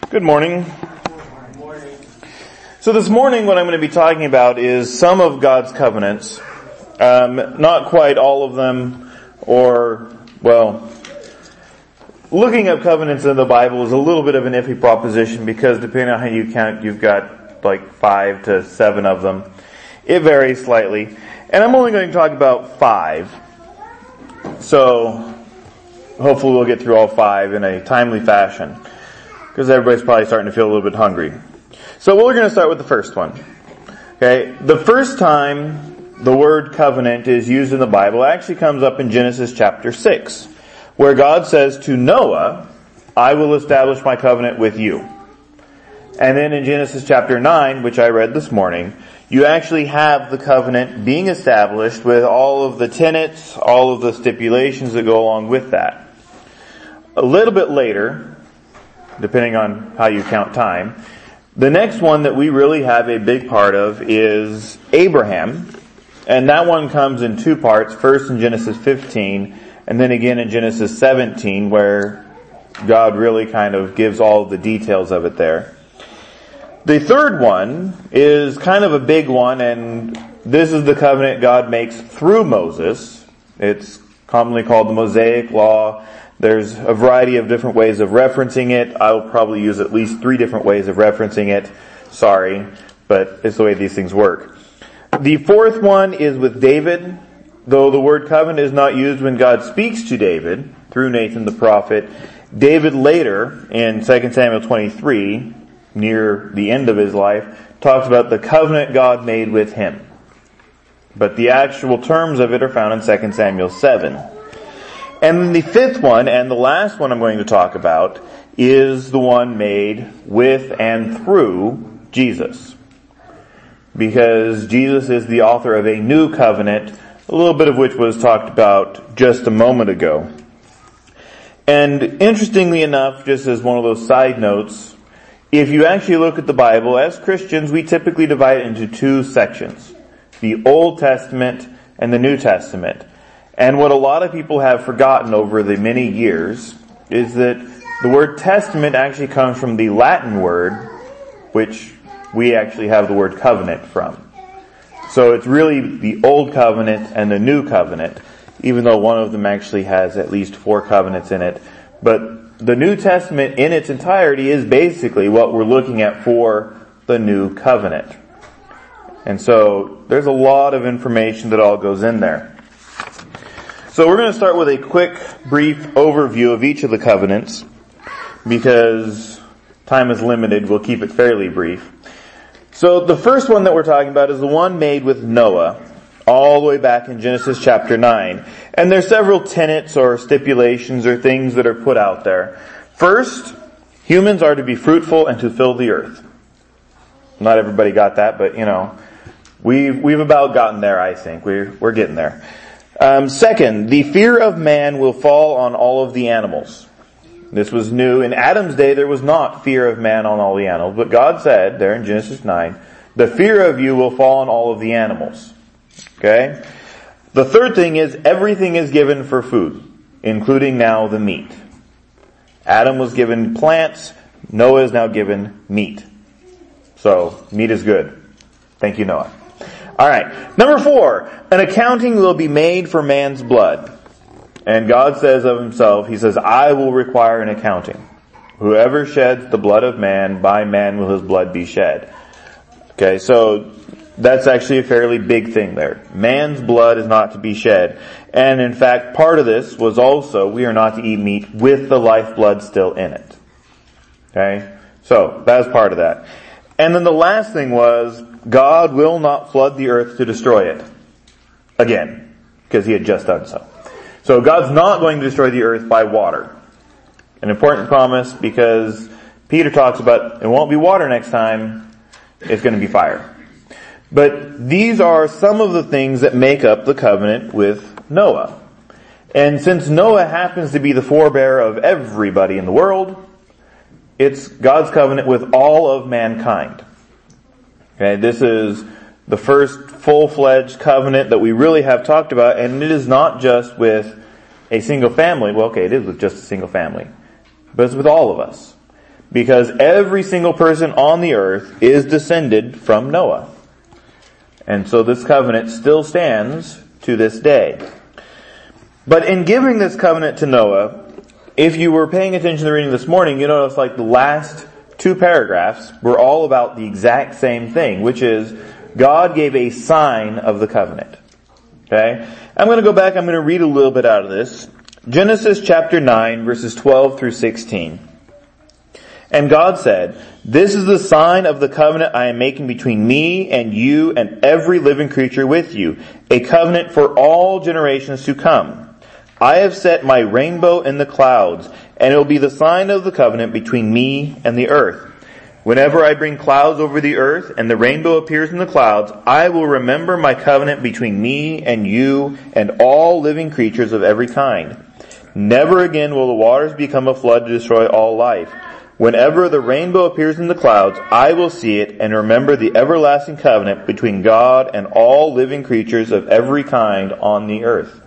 Good morning. So this morning what I'm going to be talking about is some of God's covenants. Not quite all of them, looking at covenants in the Bible is a little bit of an iffy proposition because depending on how you count, you've got like 5 to 7 of them. It varies slightly. And I'm only going to talk about 5. So hopefully we'll get through all 5 in a timely fashion, because everybody's probably starting to feel a little bit hungry. So we're going to start with the first one. Okay, the first time the word covenant is used in the Bible actually comes up in Genesis chapter 6, where God says to Noah, I will establish my covenant with you. And then in Genesis chapter 9, which I read this morning, you actually have the covenant being established with all of the tenets, all of the stipulations that go along with that. A little bit later, depending on how you count time, the next one that we really have a big part of is Abraham. And that one comes in 2 parts. First in Genesis 15, and then again in Genesis 17, where God really kind of gives all the details of it there. The third one is kind of a big one, and this is the covenant God makes through Moses. It's commonly called the Mosaic Law. There's a variety of different ways of referencing it. I'll probably use at least 3 different ways of referencing it. Sorry, but it's the way these things work. The fourth one is with David. Though the word covenant is not used when God speaks to David through Nathan the prophet, David later in 2 Samuel 23, near the end of his life, talks about the covenant God made with him. But the actual terms of it are found in 2 Samuel 7. And then the fifth one, and the last one I'm going to talk about, is the one made with and through Jesus. Because Jesus is the author of a new covenant, a little bit of which was talked about just a moment ago. And interestingly enough, just as one of those side notes, if you actually look at the Bible, as Christians, we typically divide it into 2 sections. The Old Testament and the New Testament. And what a lot of people have forgotten over the many years is that the word testament actually comes from the Latin word, which we actually have the word covenant from. So it's really the Old Covenant and the New Covenant, even though one of them actually has at least 4 covenants in it. But the New Testament in its entirety is basically what we're looking at for the New Covenant. And so there's a lot of information that all goes in there. So we're going to start with a quick, brief overview of each of the covenants. Because time is limited, we'll keep it fairly brief. So the first one that we're talking about is the one made with Noah, all the way back in Genesis chapter 9. And there's several tenets or stipulations or things that are put out there. First, humans are to be fruitful and to fill the earth. Not everybody got that, but we've about gotten there, I think. We're getting there. Second, the fear of man will fall on all of the animals. This was new. In Adam's day, there was not fear of man on all the animals. But God said, there in Genesis 9, the fear of you will fall on all of the animals. Okay? The third thing is, everything is given for food, including now the meat. Adam was given plants. Noah is now given meat. So, meat is good. Thank you, Noah. Alright, number 4, an accounting will be made for man's blood. And God says of himself, He says, I will require an accounting. Whoever sheds the blood of man, by man will his blood be shed. Okay, so that's actually a fairly big thing there. Man's blood is not to be shed. And in fact, part of this was also, we are not to eat meat with the lifeblood still in it. Okay, so that was part of that. And then the last thing was, God will not flood the earth to destroy it. Again, because He had just done so. So God's not going to destroy the earth by water. An important promise, because Peter talks about it won't be water next time, it's going to be fire. But these are some of the things that make up the covenant with Noah. And since Noah happens to be the forebearer of everybody in the world, it's God's covenant with all of mankind. Okay, this is the first full-fledged covenant that we really have talked about, and it is not just with a single family. Well, okay, it is with just a single family. But it's with all of us. because every single person on the earth is descended from Noah. And so this covenant still stands to this day. But in giving this covenant to Noah, if you were paying attention to the reading this morning, you notice like the last two paragraphs were all about the exact same thing, which is God gave a sign of the covenant. Okay? I'm going to go back, I'm going to read a little bit out of this. Genesis chapter 9, verses 12 through 16. And God said, "This is the sign of the covenant I am making between me and you and every living creature with you, a covenant for all generations to come. I have set my rainbow in the clouds, and it will be the sign of the covenant between me and the earth. Whenever I bring clouds over the earth and the rainbow appears in the clouds, I will remember my covenant between me and you and all living creatures of every kind. Never again will the waters become a flood to destroy all life. Whenever the rainbow appears in the clouds, I will see it and remember the everlasting covenant between God and all living creatures of every kind on the earth."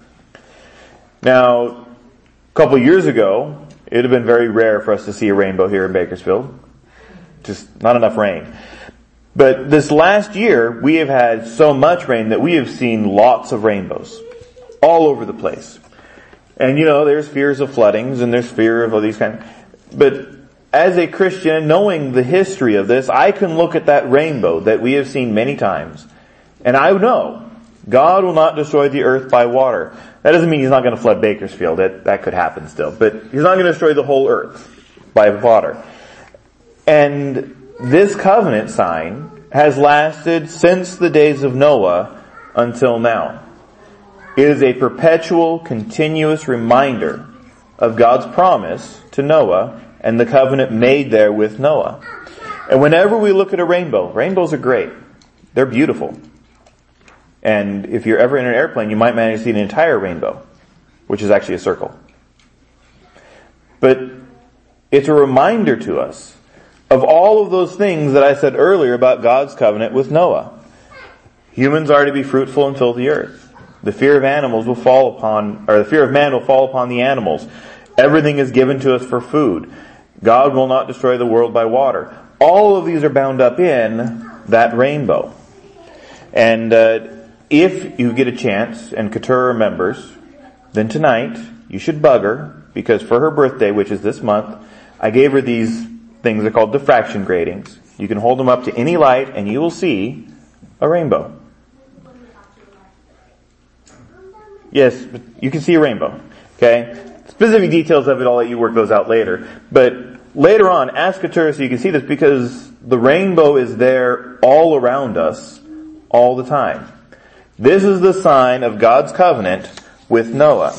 Now, a couple years ago, it would have been very rare for us to see a rainbow here in Bakersfield. Just not enough rain. But this last year, we have had so much rain that we have seen lots of rainbows all over the place. And there's fears of floodings and there's fear of all these kinds. But as a Christian, knowing the history of this, I can look at that rainbow that we have seen many times, and I know God will not destroy the earth by water. That doesn't mean He's not going to flood Bakersfield. That could happen still. But He's not going to destroy the whole earth by water. And this covenant sign has lasted since the days of Noah until now. It is a perpetual, continuous reminder of God's promise to Noah and the covenant made there with Noah. And whenever we look at a rainbow, rainbows are great. They're beautiful. And if you're ever in an airplane, you might manage to see an entire rainbow, which is actually a circle. But it's a reminder to us of all of those things that I said earlier about God's covenant with Noah. Humans are to be fruitful and fill the earth. The fear of animals will fall upon, or the fear of man will fall upon the animals. Everything is given to us for food. God will not destroy the world by water. All of these are bound up in that rainbow. And if you get a chance and Keturah remembers, then tonight you should bug her, because for her birthday, which is this month, I gave her these things. They're called diffraction gratings. You can hold them up to any light and you will see a rainbow. Yes, but you can see a rainbow. Okay? Specific details of it, I'll let you work those out later. But later on, ask Keturah so you can see this, because the rainbow is there all around us all the time. This is the sign of God's covenant with Noah.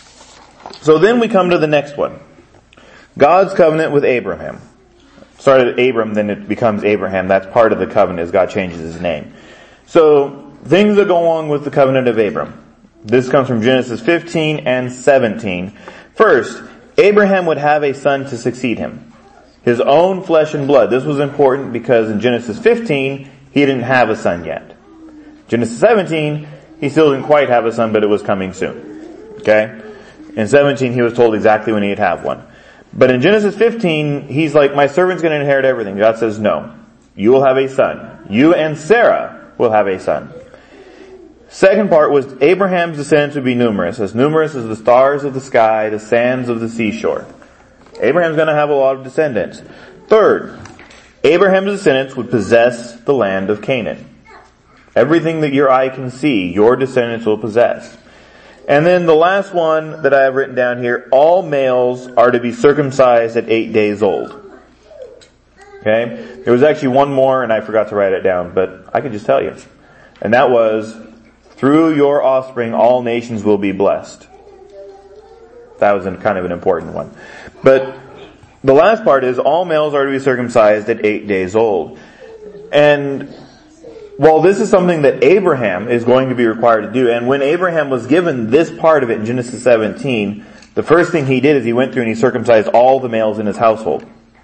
So then we come to the next one. God's covenant with Abraham. Started at Abram, then it becomes Abraham. That's part of the covenant as God changes his name. So things that go along with the covenant of Abram. This comes from Genesis 15 and 17. First, Abraham would have a son to succeed him. His own flesh and blood. This was important because in Genesis 15, he didn't have a son yet. Genesis 17, he still didn't quite have a son, but it was coming soon. Okay? In 17, he was told exactly when he'd have one. But in Genesis 15, he's like, my servant's going to inherit everything. God says, no. You will have a son. You and Sarah will have a son. Second part was Abraham's descendants would be numerous as the stars of the sky, the sands of the seashore. Abraham's going to have a lot of descendants. Third, Abraham's descendants would possess the land of Canaan. Everything that your eye can see, your descendants will possess. And then the last one that I have written down here, all males are to be circumcised at 8 days old. Okay? There was actually one more and I forgot to write it down, but I could just tell you. And that was, through your offspring all nations will be blessed. That was kind of an important one. But the last part is, all males are to be circumcised at 8 days old. And while this is something that Abraham is going to be required to do, and when Abraham was given this part of it in Genesis 17, the first thing he did is he went through and he circumcised all the males in his household.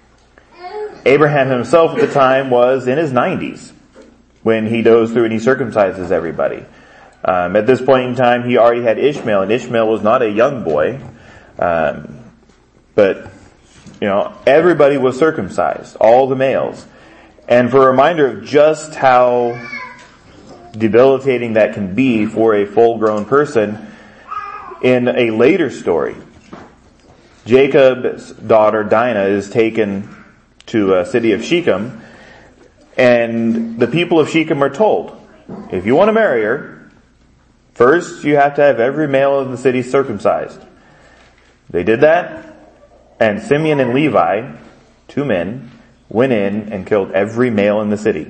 Abraham himself at the time was in his 90s when he goes through and he circumcises everybody. At this point in time, he already had Ishmael, and Ishmael was not a young boy. But, everybody was circumcised, all the males. And for a reminder of just how debilitating that can be for a full-grown person, in a later story, Jacob's daughter Dinah is taken to a city of Shechem, and the people of Shechem are told, if you want to marry her, first you have to have every male in the city circumcised. They did that, and Simeon and Levi, 2 men, went in and killed every male in the city.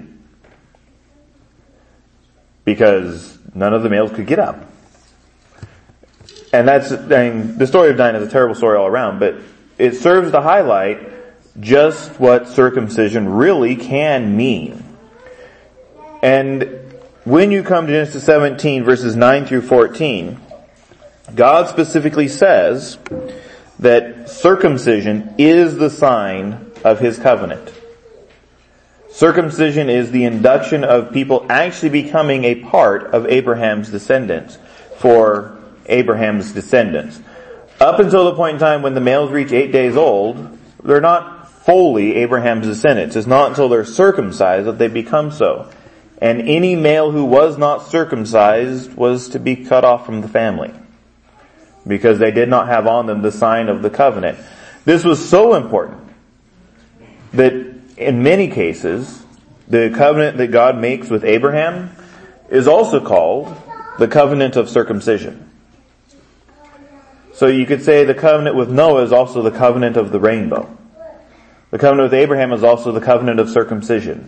Because none of the males could get up. And the story of Dinah is a terrible story all around, but it serves to highlight just what circumcision really can mean. And when you come to Genesis 17 verses 9 through 14, God specifically says that circumcision is the sign of His covenant. Circumcision is the induction of people actually becoming a part of Abraham's descendants, for Abraham's descendants. Up until the point in time when the males reach 8 days old, they're not fully Abraham's descendants. It's not until they're circumcised that they become so. And any male who was not circumcised was to be cut off from the family, because they did not have on them the sign of the covenant. This was so important that in many cases, the covenant that God makes with Abraham is also called the covenant of circumcision. So you could say the covenant with Noah is also the covenant of the rainbow. The covenant with Abraham is also the covenant of circumcision.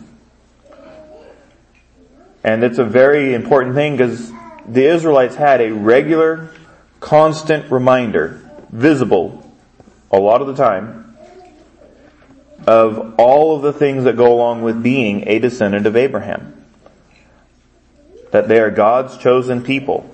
And it's a very important thing because the Israelites had a regular, constant reminder, visible a lot of the time, of all of the things that go along with being a descendant of Abraham. That they are God's chosen people.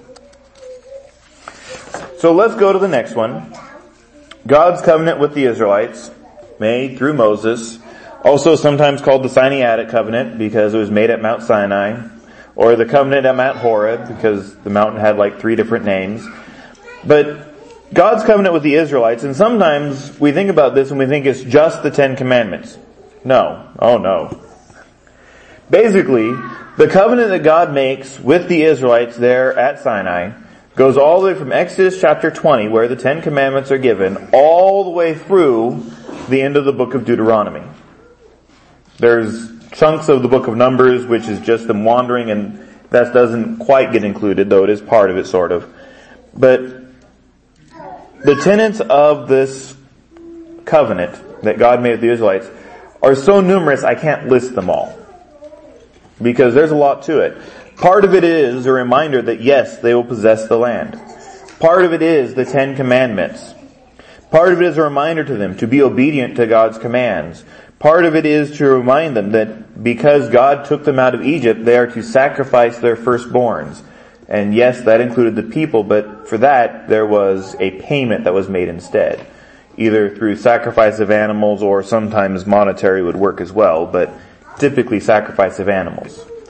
So let's go to the next one. God's covenant with the Israelites, made through Moses, also sometimes called the Sinaitic covenant because it was made at Mount Sinai, or the covenant at Mount Horeb because the mountain had like 3 different names. But God's covenant with the Israelites, and sometimes we think about this and we think it's just the 10 Commandments. No. Oh no. Basically, the covenant that God makes with the Israelites there at Sinai goes all the way from Exodus chapter 20, where the 10 Commandments are given, all the way through the end of the book of Deuteronomy. There's chunks of the book of Numbers, which is just them wandering, and that doesn't quite get included, though it is part of it, sort of. But the tenets of this covenant that God made with the Israelites are so numerous I can't list them all, because there's a lot to it. Part of it is a reminder that yes, they will possess the land. Part of it is the 10 Commandments. Part of it is a reminder to them to be obedient to God's commands. Part of it is to remind them that because God took them out of Egypt, they are to sacrifice their firstborns. And yes, that included the people, but for that there was a payment that was made instead. Either through sacrifice of animals, or sometimes monetary would work as well, but typically sacrifice of animals.